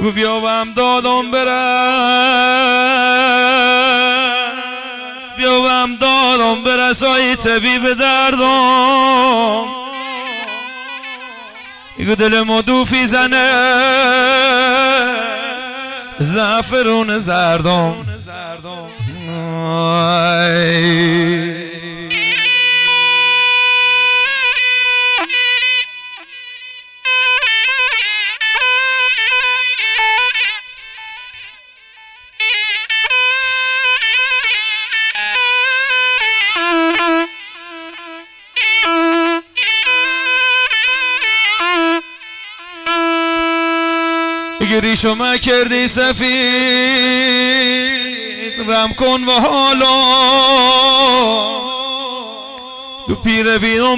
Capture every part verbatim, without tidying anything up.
گو بیا و هم دادم برس، بیا و هم دادم برس آی طبیب دردم. گو دل ما دوفی زنه زعفرون زردم. ریشو ما کردی سفید رم کن و حالا دو پیر بیرون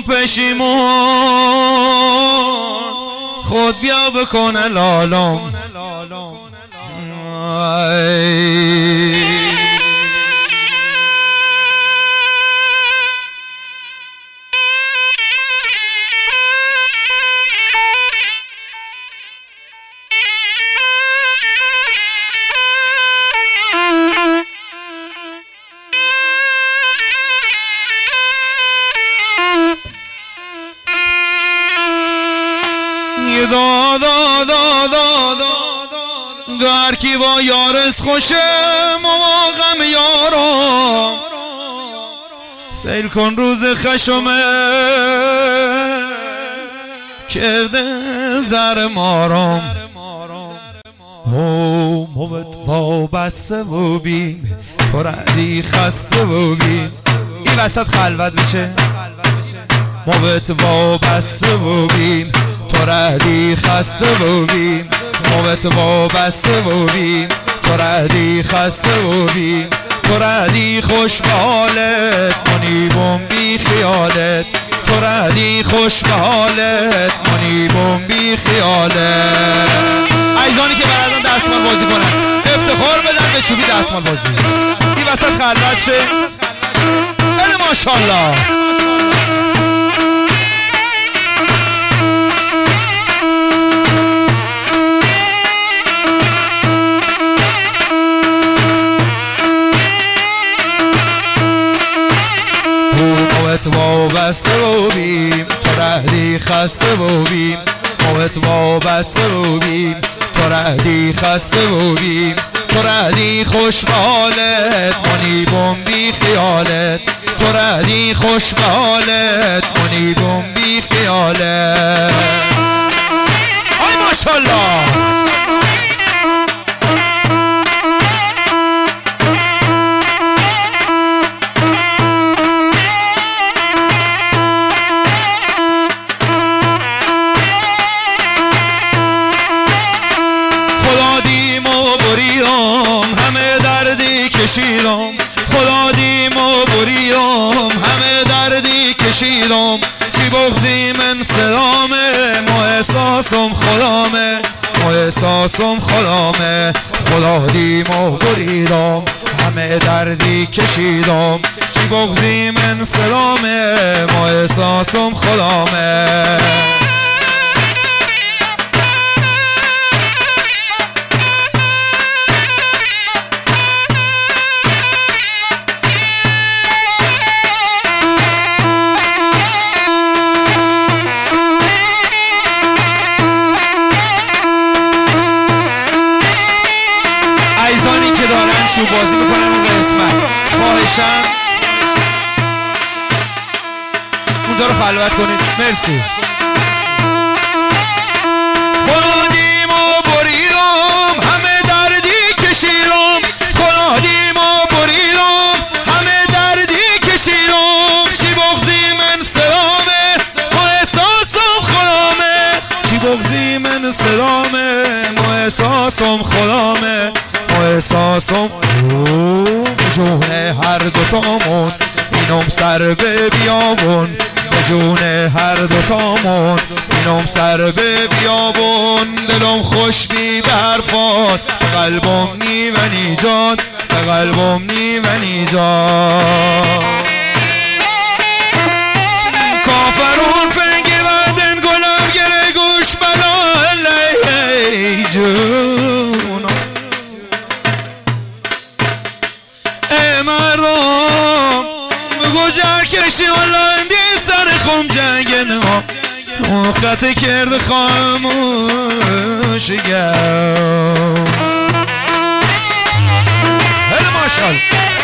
پشیمون خود بیا بکن لالم. دا دا دا دا دا گر کی با یارس خوشه ما غم یارم سیل کن روز خشمه کرده زر مارم. او موت وابسته و بین تو ردی خسته و بین این وسط خلوت بشه. موت وابسته و بین تو ردی خسته و بین موت وابسته و بین تو ردی خسته و بین تو ردی خوش به حالت منیبم بی خیالت تو ردی خوش به حالت منیبم بی خیالت. عزیزانی که بلدن دستمال بازی کنن افتخار بدن به چوبی دستمال بازی. این وسط خلوت شه. بله ماشاءالله. موت وابسته و بیم تو ردی خسته و بیم موت وابسته و بیم تو ردی خسته و بیم تو ردی خوش به حالت منیبم بی خیالت تو ردی خوش به حالت منیبم بی خیالت. آی ماشاءالله. خدا دیم و بریم همه دردی کشیدم چی بغضی من سلامه ما احساسم خدامه ما احساسم خدامه. خدا دیم و بریدم همه دردی کشیدم چی بغضی من سلامه ما احساسم خدامه. چوب بازی میکنن اون قسمت خواهشم اونجا رو خلوت کنید. مرسی. خودیم و بریدم همه دردی کشیدم خودیم و بریدم همه دردی کشیدم چی بغضی من سلامه ما احساسم خدامه چی بغضی من سلامه ما احساسم خدامه احساسم به جون هر دوتامون اینم سر به بیابون به جون هر دوتامون اینم سر به بیابون دلم خوش بی به حرفات به قلبم نی و نیجات به قلبم نی و نیجات. کافرون فنگی ودن گلم گره گوش بلا ای جونم ای مردم بگو جر کشی هلندی سر خم جنگن ها اون خط کرد خاموش گم هل ماشال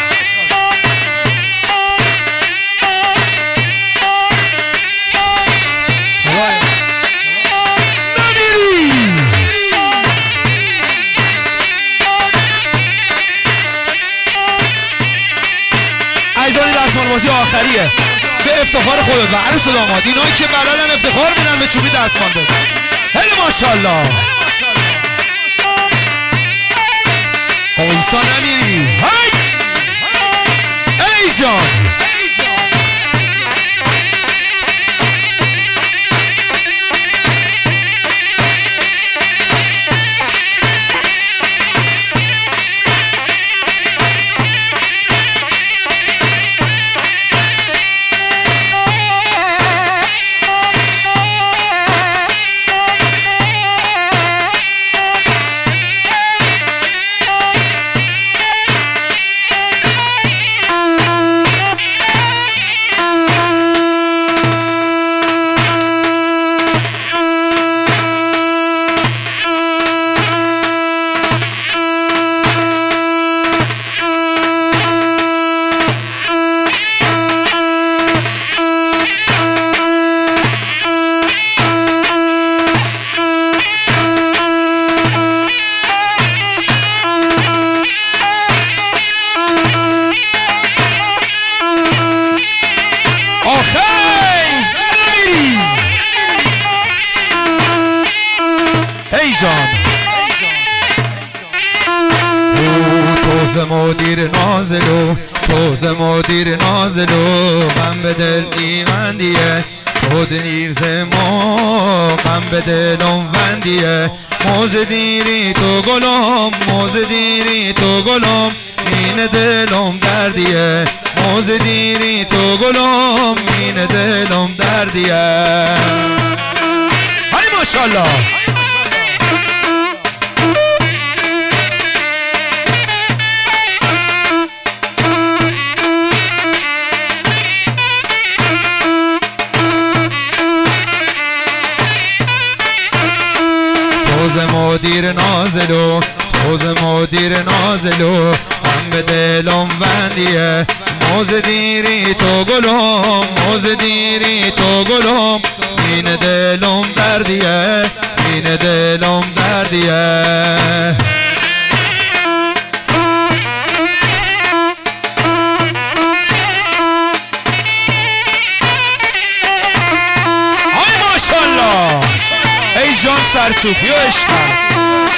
عیزانی دستمال بازی آخریه به افتخار خودت و عروس و داماد اینایی که بلدن افتخار میدن به چوبی دستمال بده هلی ماشالله آیسا نمیری هی ای جان توز مدیر نازلو توز مدیر نازلو غم به دل ایمندیه تو دنیر زما غم به دلم وندیه موز دیری تو گلم موز دیری تو گلم این دلم دردیه موز دیری تو گلم این دلم دردیه های ماشالله توز مدیر نازلو توز مدیر نازلو غم به دلم وندیه موز دیری تو گلم موز دیری تو گلم این دلم دردیه این دلم دردیه آی ماشالله ای جان سرچوبی و عشق است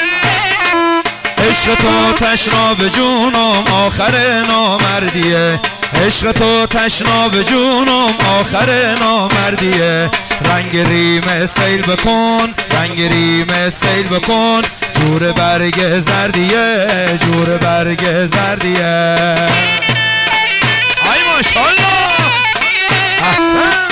عشق تو تشنا به جونم آخر نامردیه عشق تو تشنا به جونم آخر نامردیه رنگ ریم سیل بکن رنگ ریم سیل بکن جور برگ زردیه جور برگ زردیه ای ماشالله احسن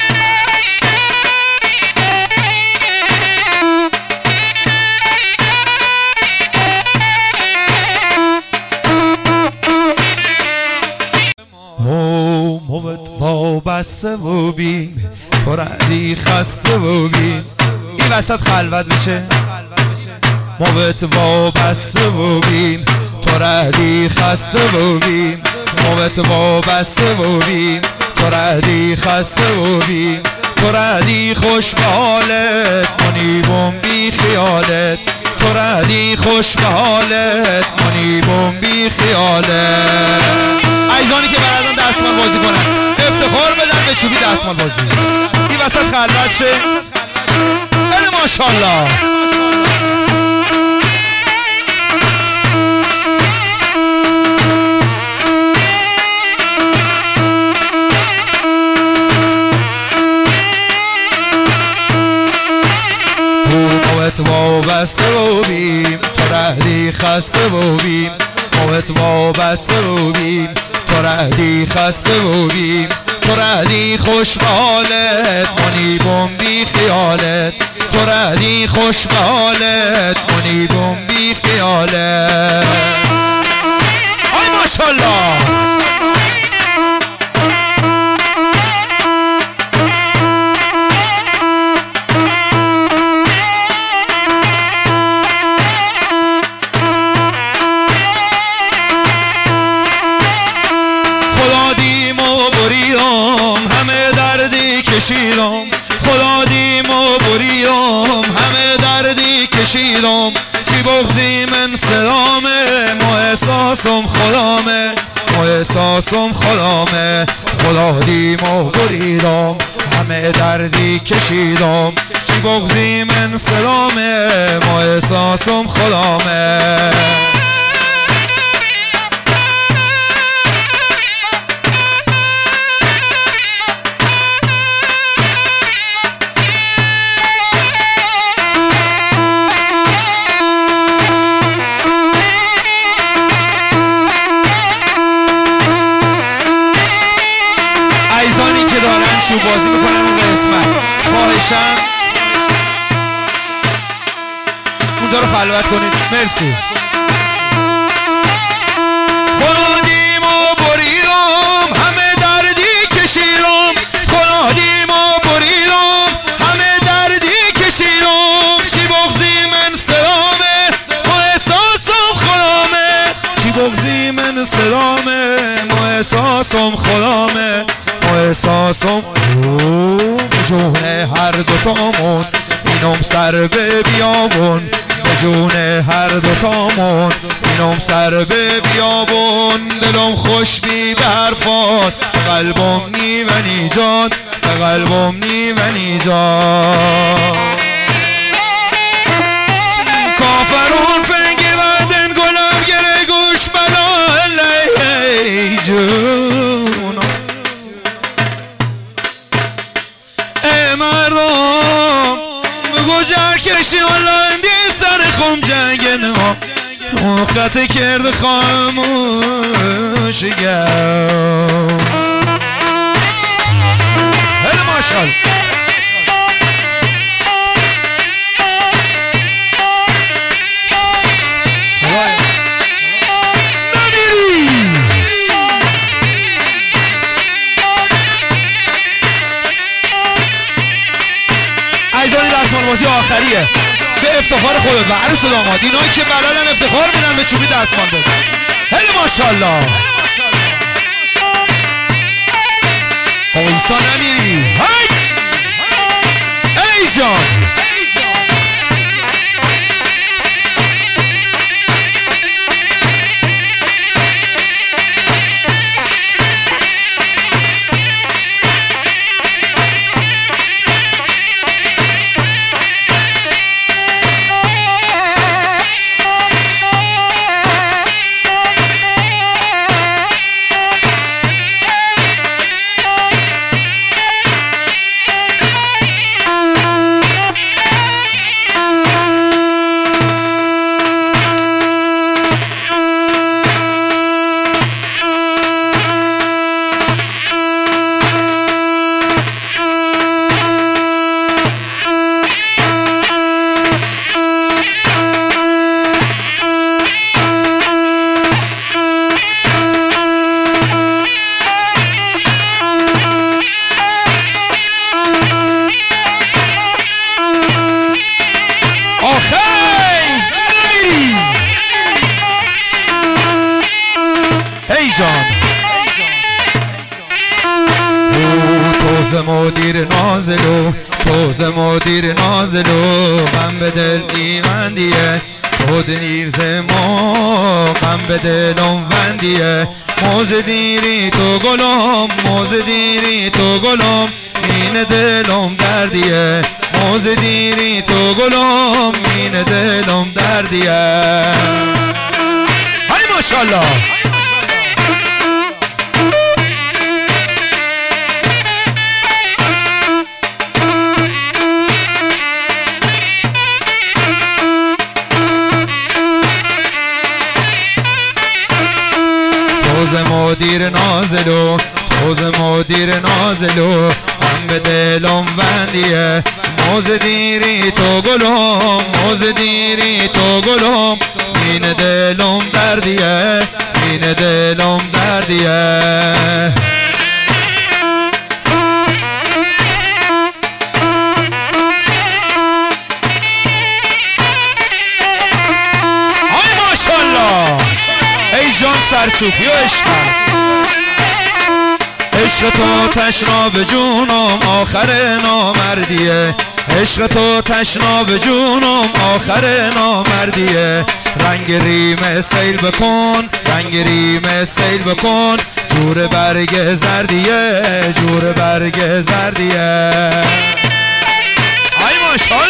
وابسته و بین تو ردی خسته و بین این وسط خلوت بشه موت وابسته و بین تو ردی خسته و بین موت وابسته و بین تو ردی خسته و بین تو ردی خوش به حالت منیبم بی خیالت تو ردی خوش به حالت منیبم بی خیالت عیزانی که بلدن دستمال بازی کنن افتخار بدن به چوبی دستمال بازی این وسط خلوت شه بله ماشالله موت وابسته و بیم تو ردی خسته و بیم موت وابسته و بیم تو ردی خسته و بیم تو ردی خوش به حالت منیبم بی خیالت تو ردی خوش به حالت منیبم بی خیالت آی ماشالله خدا دیم و بریم همه دردی کشیدم خدا دیم و بریم همه دردی کشیدم چی بغضی من سلامه ما احساسم خدامه ما احساسم خدامه خدا دیم و بریدم همه دردی کشیدم چی بغضی من سلامه ما احساسم خدامه که دارن چوب بازی میکنن اون قسمت خواهشم اونجا رو خلوت کنید مرسی خدا دیم و بریدم همه دردی کشیدم خدا دیم و بریدم همه دردی کشیدم چی بغضی من سلامه ما احساسم خدامه چی بغضی من سلامه ما احساسم خدامه احساسم به جون هر دوتامون اینم سر به بیابون به جون هر دوتامون اینم سر به بیابون دلم خوش بی به حرفات به قلبم نی و نیجات به قلبم نی و نیجات کافرون فنگی بدن گلم گره گوش بلا لی جون مردم بگو جر کشی هلندی سر خم جنگن ها اون خط کرد خاموش گم هل ماشال دستمال بازی آخریه به افتخار خودت و عروس و داماد اینایی که بلدن افتخار میدن به چوبی دستمال بده هلی ماشالله آیسا نمیری هی ای جان توز مدیر نازلو توز مدیر نازلو غم به دل ایمندیه تو دنیر زما غم به دلم وندیه موز دیری تو گلم موز دیری تو گلم این دلم دردیه موز دیری تو گلم این دلم دردیه های ماشالله توز مدیر نازلو توز مدیر نازلو غم به دلم وندیه موز دیری تو گلم موز دیری تو گلم این دلم دردیه این دلم دردیه ای جان سرچوبی و عشق است عشق تو تشنا به جونم آخر نامردیه عشق تو تشنا به جونم آخر نامردیه رنگ ریم سیل بکن رنگ ریم سیل بکن جور برگ زردیه جور برگ زردیه ای ماشاءالله